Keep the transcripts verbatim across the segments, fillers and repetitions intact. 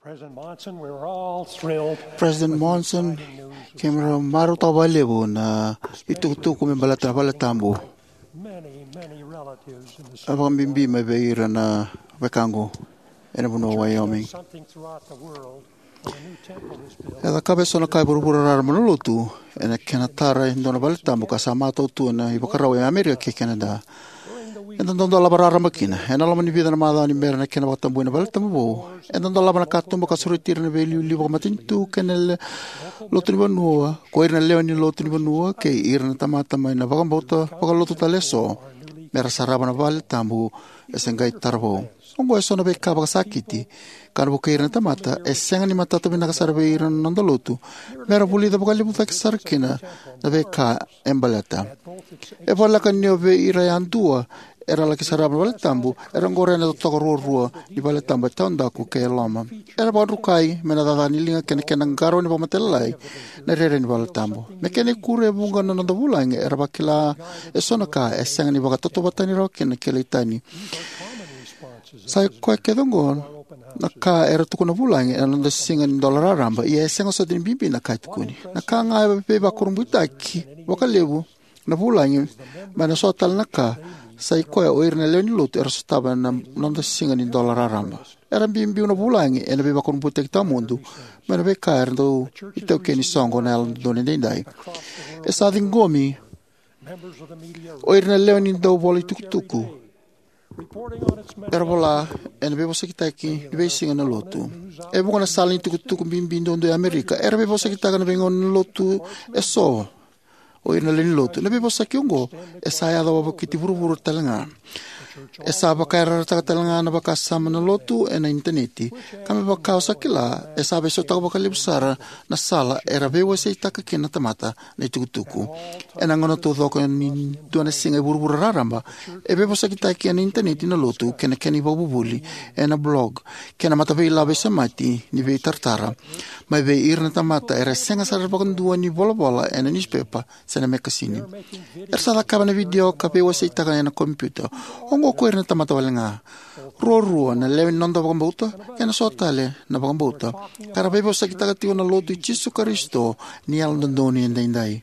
President Monson kemra maru tawalebu na itutuku me balata balatambu. Abang bimbi me beira na bekango ena buno Wyoming. Ela cabeça na kai burubura rar manulutu ena kenatara indona balatambu kasama tu na ibakarawe Amerika ke Canada. Ena ndondo la barara makina ena la mani vida na mada ni mera na kena batambu na balatambu ena ndondo la bana katumbu kasuritir na beli libo matintu kenel lotri banua ko irna leoni lotri banua ke irna tamata mai na bagambota bagalotu taleso mera saraba na balatambu esengai tarbo ongo eso na beka bagasakiti karbo ke irna tamata esenga ni matata bina kasarbe irna ndolotu mera bulida bagalibu takisarkina na beka embalata e vola kanyo be ira yantua era la che sarà balatambu era ngore na tokorurua di balatambu tanda ku ke lama era barukai mena dada ni linga ken ken ngaro ni pamatelai na rere ni balatambu me ken kure bunga na ndo bulang era bakila esonaka esang ni baga toto batani rokin ke litani sai ko ke dongon naka era tukuna bulang era ndo singa ni dolara ramba ia esang so din bibi na kai tukuni naka nga be ba kurumbutaki wakalebu na bulang mana sotal naka sai koe o irne leoni lutu era stava na nonda singa ni dolara ramba era bimbi una bulangi e ne beva con putte ta mundu ma ne beka erdo ito che ni songo nel doni dai e sa dingomi o irne leoni do voli tukutuku era vola e ne beva sekitaki di singa na lutu e buona sala in tukutuku bimbi ndo America era beva sekitaka na vengon lutu e so o ina leni lotu na bebo sakiongo e saya da babo kiti buru-buru talanga e sa baka rata talanga na baka sama na lotu e na interneti kami baka sakila e sa beso taka baka libsara na sala e rabewa se itaka kina tamata na itukutuku e na ngono to doko ni duane singa buru-buru raramba e bebo sakita kia na interneti na lotu kena keni babubuli e na blog kena mata vei labe samati ni vei tartara mai vei irna tamata e resenga sarar bakan dua ni bola-bola e na newspaper na mekasini. Ersa lakaba na video kape wasa itaka na computer. Ongo ko irna tamata walenga. Rorua na lewen nonda bagambauta kena sotale na bagambauta. Karabe bosa kita katiwa na lotu Jesu Kristo ni al ndoni ndai.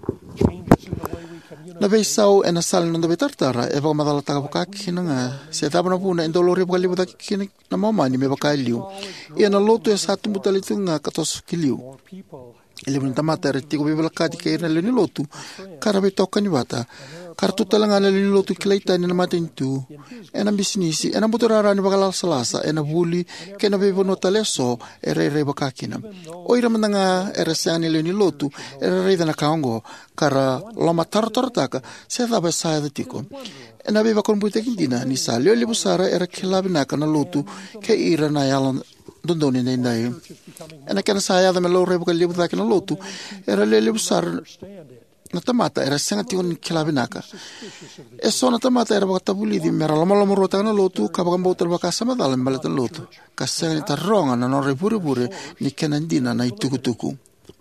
Na beisau e na sal nonda betartara e bagamadala taka bukaki nga se taba na puna endolori bakali butaki kini na mama ni me bakaliu. Ia na lotu e satu mutalitu nga katos kiliu. Ele pun tamata retiko bebela kati ke irna leni lotu karabe toka ni bata kartu talanga leni lotu kilaita ni na matintu ena bisnisi ena motorara ni bakala salasa ena buli kena bebo no taleso ere re bakakina oira mandanga era sani leni lotu era re na kaongo kara lama tartartaka se daba sa tiko ena beba kon bute kindina ni salio le busara era kilabina kana lotu ke ira na yalan dondoni ndai ena kana saya da melo rebo kali buta kana lotu era lele busar na tamata era senga tion kilabinaka e sona tamata era bata buli di mera lama lama rota kana lotu ka bagam botar baka sama dalam balatan lotu ka senga taronga na no rebure bure ni kana ndina na itukutuku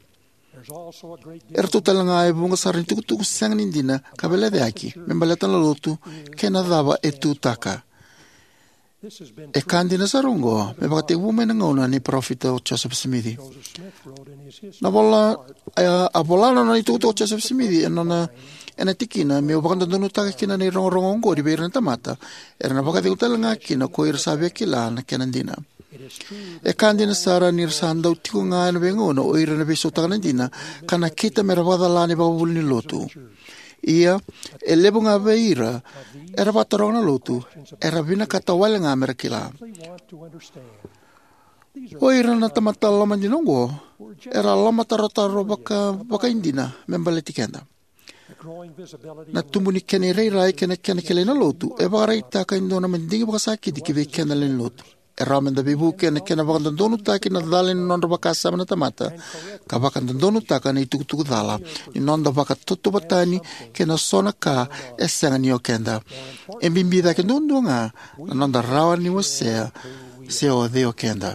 era tutalanga e bunga sarin tukutuku senga ndina ka bele de aki membalatan lotu kena dava etutaka e kandina sarungo me bakate women ngona ni prophet Joseph Smith na bola a bola na itu to Joseph Smith na ena tikina me bakanda donu taka kina ni rong rong ngo di berna tamata era na bakate utalanga kina ko ir sabe kila na kenandina e kandina sara ni sanda utiko nga na bengono o ir na beso takandina kana kita merawada lani babul ni lotu ia e lebunga beira era batarona lotu era vina katawal nga merkila o ira na tamata lama dinongo era lama tarotaro baka baka indina membaleti kenda na tumuni kene rei rai kene kene kele na lotu e barai ta ka indona mendingi baka sakiti ki ve kena len lotu era menda bibu kene kene baka donu ta ki na dalen non baka samna tamata ka baka donu ta ka ni tuku dala ni non baka toto batani kena sona ka esanga ni okenda e bimbida ke nundu nga non da rawa ni wose se o de okenda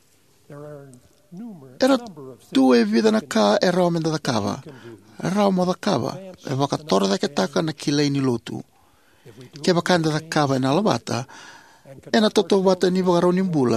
era tu e vida na ka era menda da kava era mo da kava e baka torda ke taka na kilei ni lotu ke baka da kava na labata ena toto bata ni baka roni bula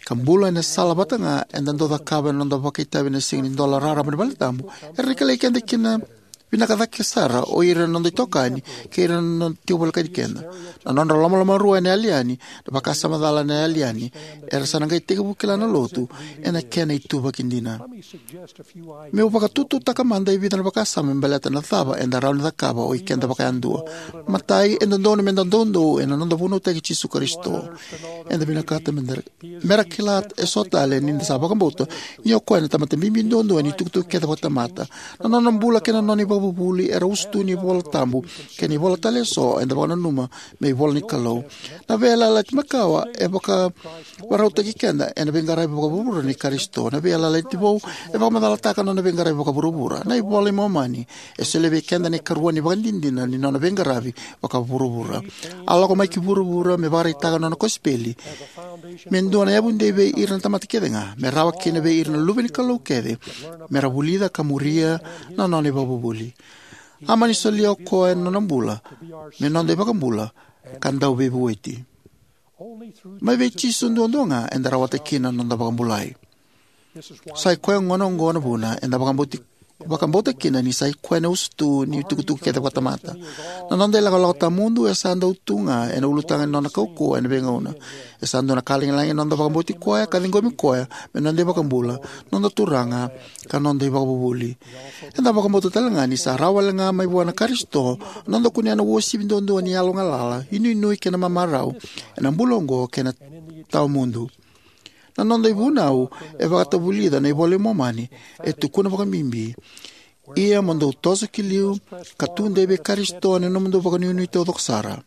Kambula na sala batanga and then do the cabin on the vakita in a singing dollar rara baltamu. Enrique Lake and the kina pinakadaki sara o iran non di tokani ke iran non tiubal kadikenda. Na non lama lama rua ne aliani, da bakasa madala ne aliani, era sanangai tega bukila na lotu, ena kena ituba kindina. Me upaka tutu takamanda i vidana bakasa membeleta na thaba enda rauni da kaba o ikenda bakayandua. Matai enda dono menda dondo ena non da vuno tegi chisu karisto. Enda binakata mender. Mera kilat e sotale ninda saba kamboto, nio koena tamate mimbi dondo eni tuktu keda batamata. Na non bula kena noni babubuli era ustu ni vola tambu, ke ni vola tale so enda bana numa me vola ni kalau. Na vela la makawa e baka warauta ki kenda ena bengarai baka bubura ni karisto. Na vela la tibo e baka madala taka no na bengarai baka burubura. Na i vola momani e selebe kenda ni karua ni bandindina ni nona bengaravi baka burubura. Ala ko mai ki burubura me barai taka no na kospeli. Mendua na yabunde be irna tamati kedenga. Me rawa kene be irna luve ni kalau kede. Me rawulida kamuria na noni babubuli. Amani solia ko en nona bula. Me non de baka bula. Kandau bebu weti. Mai be chisu ndondonga enda rawata kina non da baka bulai. Sai koe ngono ngono buna enda baka boti baka bota kina ni sai koe na ustu ni tukutuku keta watamata. Na non de laga laga mundu e sanda utunga ena ulutanga nona kauko ena benga una. E sanda na kalinga langi non da baka boti koe kadingomi koe me non de baka bula non da turanga ka non de baka bubuli. Enda baka bota talanga ni sa rawa langa mai buana karisto non da kunia na wosi bindondo ni alonga lala inu inu kena mamarau ena mbulongo kena tau mundu. Na non dai vunau e vata bulida nei vole momani e tukuna vaka mimbi. Ia mando tosa kiliu katunde be karistone no mando vaka niunu ito doksara.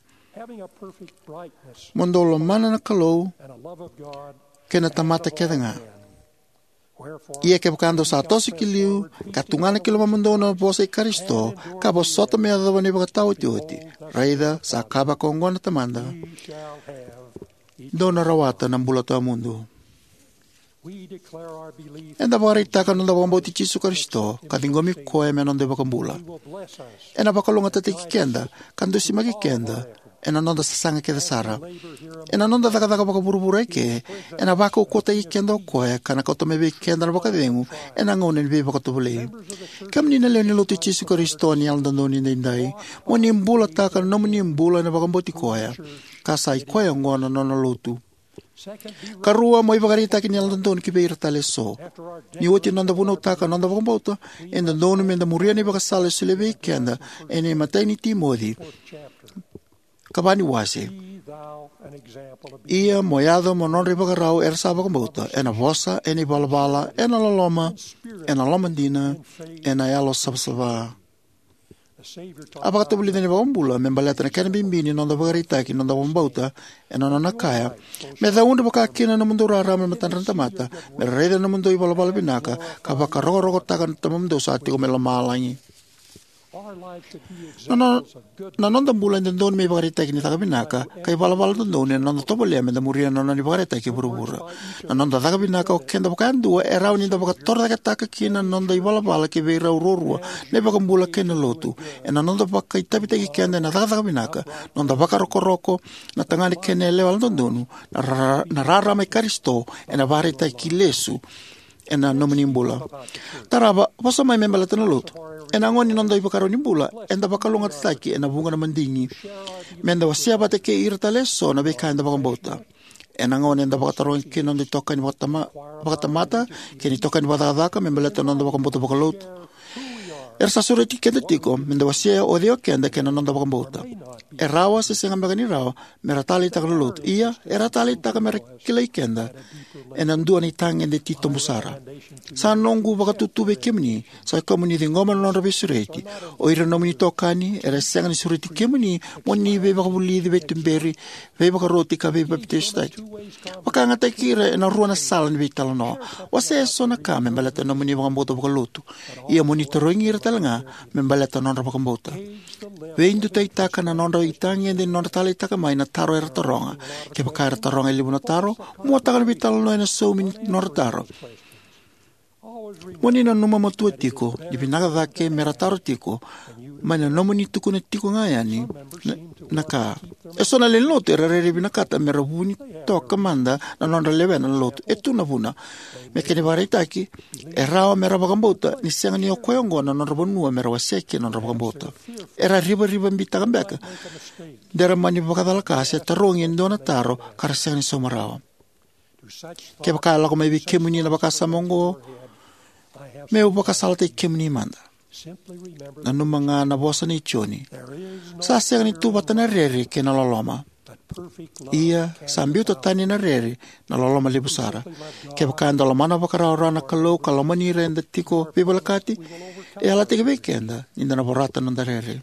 Mando lo mana na kalau kena tamata kedenga. Ia ke vakando sa tosa kiliu katungana kilo mando na vosa i karisto ka sota me adava ne vaka tau tioti. Raida sa kaba kongona tamanda. Dona rawata na mbulato a mundo. Enda varai taka non da bamboti Jesu Kristo, kadingomi koe me non deva kambula. Ena bakalonga tate kikenda, kando sima kikenda, ena non da sasanga ke da sara. Ena non da daga daga baka burubura ke, ena baka ukota kikenda o koe, kana kato me be kikenda na baka dengu, ena ngone be baka tubule. Kam ni na leo ni lote Jesu Kristo ni alda ndoni ndai, mo ni mbula taka no ni mbula na baka mboti koe, kasai koe ngona non lotu. Karua mo ibagarita kini aldon ki beira tale so. Ni oti nanda buno taka nanda bombota en the donu menda muria ni baka sale silebe kenda en e matani timodi. Kabani wase. Ia moyado mo non riba garau er saba bombota en a vosa en i balabala en a loma en a lomandina en a yalo sabsava. Apakata buli ni bambula membaleta na kena bimbini nonda bagarita ki nonda bombauta e nona nakaya me da unda baka kina na mundo rara me matan rantamata me reda na mundo ibala bala binaka ka baka rogo rogo taka na mundo sa ati ko me la malangi na na nonda bula ni don me bagarita ki ni taka binaka ka ibala bala don ne nonda tobole me da muria nona ni bagarita ki burubura na nonda taka binaka o kenda baka andu e rau ni da baka torda ka taka kina nonda ibala bala ki beira ururua ne baka bula kena lotu e na nonda baka itabita ki kenda na taka taka binaka nonda baka roko roko na tangani kene lewal dondonu na, na rara me karisto e na bagarita ki lesu e na nomini mbula taraba wasa mai membala tena lotu e na ngoni nonda ibakaro ni mbula e na baka longa tataki e na bunga na mandingi menda wasia bate ke irta leso na beka enda baka mbota e na ngoni enda baka taroin ke nonda itoka ni baka tamata ke ni toka ni baka daka membala tena nonda baka mbota baka lotu ersa sura tike de tiko menda wasia o dio kenda ke na nonda baka mbota e rawa se senga mbaka ni rawa mera tali taka lotu ia era tali taka mera kila ikenda e na ndua ni tangen de tito musara sa nongu baka tutube kemni sa komuni de ngoma nonda besureti o ira nomini tokani era senga ni sureti kemni moni be baka buli de betumberi be baka roti ka be baptista baka ngata kira e na ruana sala ni betala no wase so na ka membalata nomini baka mbota baka lotu ia monitoring ira talanga membalata nonda baka mbota veindu taitaka na nonda itangi de nonda tali taka mai na taro era toronga ke baka era toronga libu na taro mo taka ni betala no na so min nonda taro Moni na numa matua tiko, di pinaga vake merataro tiko, mana nomo ni tuku na tiko ngayani, na ka. E sona le loto, era re binakata mera vuni toka manda, na nonda lewe na loto, e tu na vuna. Me kene vareitaki, e rao mera bagambota, ni senga ni okoyongo na nonda bonua mera waseke na nonda bagambota. Era riba riba mbita gambeka. Dera mani bakadalaka, se tarongi ndona taro, kara senga ni somarawa. Ke baka lako mai bi kemuni na baka samongo, me u baka salate kemuni manda. Na numanga na bosa ni choni. Sa senga ni tu batana rere ke na loloma. Ia sambiu to tani na rere na loloma libusara. Ke baka andala mana baka raura na kalau kaloma ni renda tiko bibalakati. E ala teke bekenda ninda na borata nanda rere.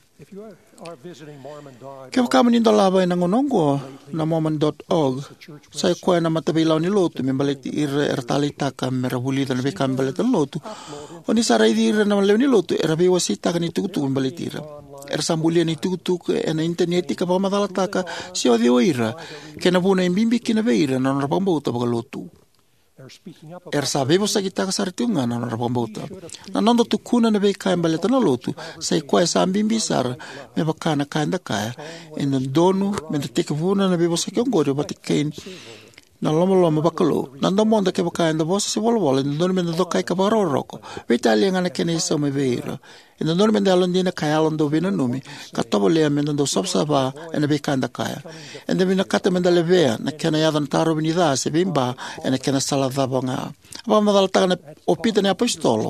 Ke baka maninda laba na ngonongo na mormon dot org. Sa koe na matabilaw ni lotu membaliti ira ertali taka merabulita na beka membalita lotu. Oni sarai ira na lew ni lotu era bewa sita kan itu tu membaliti ira. Er sambulia ni tu tu na internet ka pa madala taka si odi ira. Ke na buna imbimbi kina beira na rapambota baka lotu. Er sabe sa kita ka sartunga na rapambota. Na nondo tu kuna na beka membalita na lotu sai koe sa imbimbi sar me baka na kanda kaya en donu me te ke vuna na bebo sa kongoro batikain na loma loma bakalo na ndomonda ke baka enda bosa se volo volo ndon me ndo kai ka baro roko vitalia ngana kene so me veira en ndon me ndalo ndina kai alondo vina numi ka tobo le me ndo sobsaba en be kanda kaya en de vina kata me ndale vea na kena yadan taro vinida se bimba en kena sala dabanga ba madal tana opita ne apostolo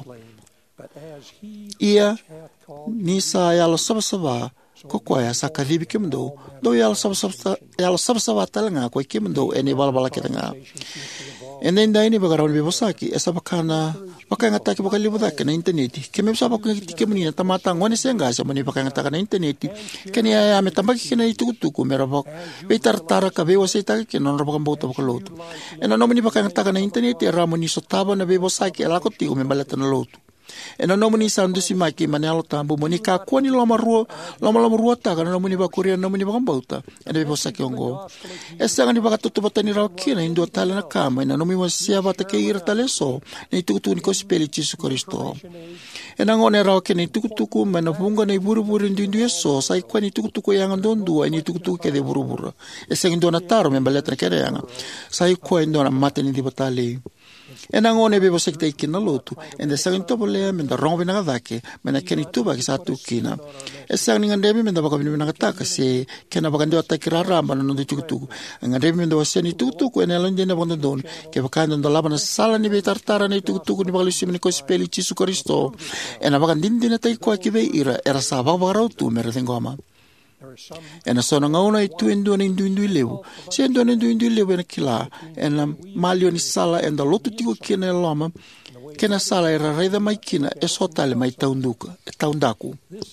ia nisa yalo sobsaba ko koya sa karibi kimdo do yal sab sab yal sab sab talanga ko kimdo eni balbala kitanga and then dai ni bagaron be bosaki esa bakana bakanga ta ki bakali budak na internet keme sa bakanga tikemni na tamata ngone senga sa mani bakanga ta na internet keni ya me tambaki kena itutu ko merabok betar tara ka be wasita ke non rabakam bota bakalot ena no mani bakanga ta na internet ra mani so taba na be bosaki ala ko ti ko me balata na lotu. E na nomuni sandu si maki manelo tambu moni ka kwani loma ruo loma loma ruo ta kana nomuni ba korea nomuni ba kambauta ene be saki ongo e sanga ni ba tutu batani ra kina indo tala na kama na nomuni wasia ba ke ir taleso ni tutu ni ko speli Jesu Kristo e na ngone ra ke ni tutu ku mana bunga ni buru buru ndindu yeso sai kwani tutu ku yang ndondu ni tutu ke de buru buru e sanga ndo na taro me baletra ke yang sai ko ndo na mateni di batali. E na ngone bebo sekte kina lotu and the second topo lea men da rongo bina gadake men na keni tuba ki sa tu kina e sang ni ngandemi men da baka bina gataka se kena baka ndio atakira ramba na ndu tukutuku ngandemi men da waseni tukutuku ene alonde na bondo don ke baka ndo laba na sala ni betartara ni tukutuku ni baka lusi ni ko speli Jesu Kristo e na baka ndindi na tai ko ki be ira era sa baka rautu mere ngoma. E na sona ngauna i tu endo na indu indu i lewu. Se endo na indu indu i lewu e na kila. E na malio ni sala e na lotu tiko kina e loma. Kena sala e raraida mai kina e sotale mai taunduka. E taundaku.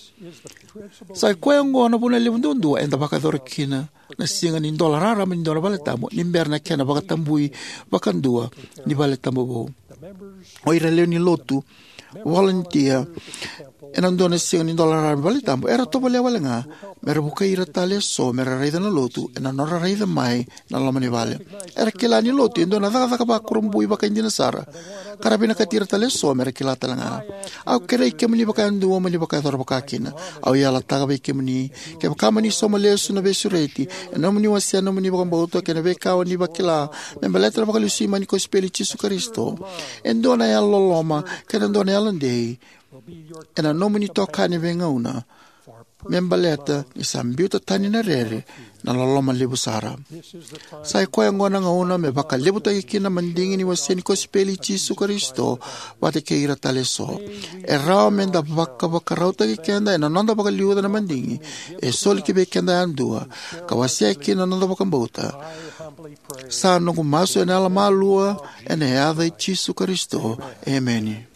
Sa e koe ngoa na puna lewu ndondua e na baka dhore kina. Na singa ni ndola rara ni ndola vale tamo. Ni mberna kena baka tambui baka ndua ni vale tamo bo. O ira leo ni lotu. Volunteer. E na ndona singa ni ndola rara vale tamo. Era topo lea vale nga. Mera buka ira tale so mera raida na lotu e na nora raida mai na lama ni vale. Era kila ni lotu e ndona dhaka dhaka ba kurumbui baka indina sara. Karabina katira tale so mera kila talanga. Au kera ike mani baka ndua mani baka dhora baka kina. Au yala taga ba ike mani. Ke baka mani so maleo suna besu reiti. E no mani wasia no mani baka mbauto ke na beka wani bakila. Membeletra baka lusi mani ko speli Jesu Kristo. E ndona yala loloma ke na ndona yala ndei. E na no mani toka ni venga una. Membaleta isambiuta tani na rere na laloma libu sara. Sai koe ngona ngauna me baka libu ta ikina mandingi ni waseni ko speli Jesu Kristo wate ke ira taleso. E rao menda baka baka rauta ki kenda e na nanda baka liuda na mandingi e soli ki be kenda andua ka wasia ikina nanda baka mbauta. Sa nungu maso e na ala malua e ne ada i Jesu Kristo. Amen.